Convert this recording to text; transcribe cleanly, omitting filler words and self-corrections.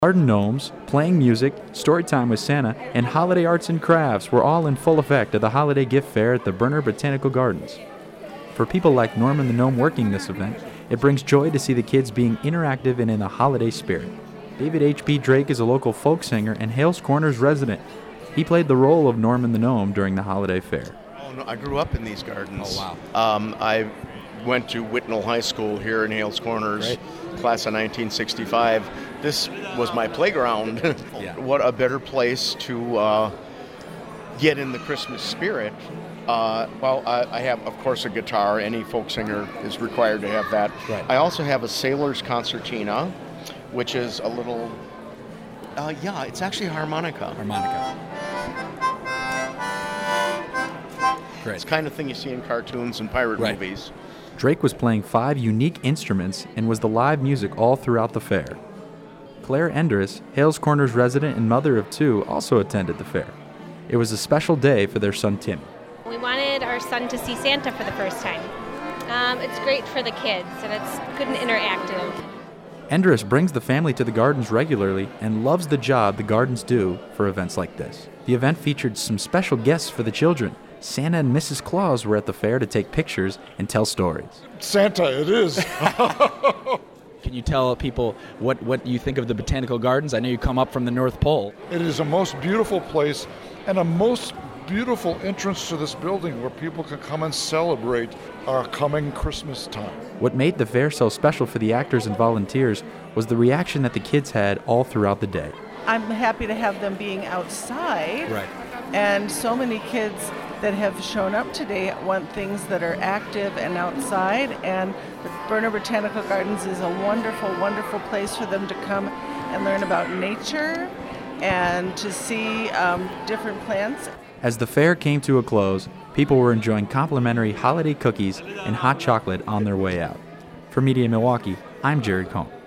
Garden gnomes, playing music, story time with Santa, and holiday arts and crafts were all in full effect at the holiday gift fair at the Berner Botanical Gardens. For people like Norman the Gnome working this event, it brings joy to see the kids being interactive and in the holiday spirit. David H.P. Drake is a local folk singer and Hales Corners resident. He played the role of Norman the Gnome during the holiday fair. Oh, no, I grew up in these gardens. Oh, wow. I went to Whitnell High School here in Hales Corners, Right. class of 1965. This was my playground. Yeah. What a better place to get in the Christmas spirit. I have, of course, a guitar. Any folk singer is required to have that. Right. I also have a sailor's concertina, which is a little, it's actually a harmonica. Harmonica. Great. It's the kind of thing you see in cartoons and pirate Right. movies. Drake was playing 5 unique instruments and was the live music all throughout the fair. Claire Endress, Hales Corners resident and mother of 2, also attended the fair. It was a special day for their son Timmy. We wanted our son to see Santa for the first time. It's great for the kids, and it's good and interactive. Endress brings the family to the gardens regularly and loves the job the gardens do for events like this. The event featured some special guests for the children. Santa and Mrs. Claus were at the fair to take pictures and tell stories. Santa, it is. Can you tell people what you think of the Botanical Gardens? I know you come up from the North Pole. It is a most beautiful place and a most beautiful entrance to this building where people can come and celebrate our coming Christmas time. What made the fair so special for the actors and volunteers was the reaction that the kids had all throughout the day. I'm happy to have them being outside. Right. And so many kids that have shown up today want things that are active and outside. And the Berner Botanical Gardens is a wonderful, wonderful place for them to come and learn about nature and to see different plants. As the fair came to a close, people were enjoying complimentary holiday cookies and hot chocolate on their way out. For Media Milwaukee, I'm Jared Cohn.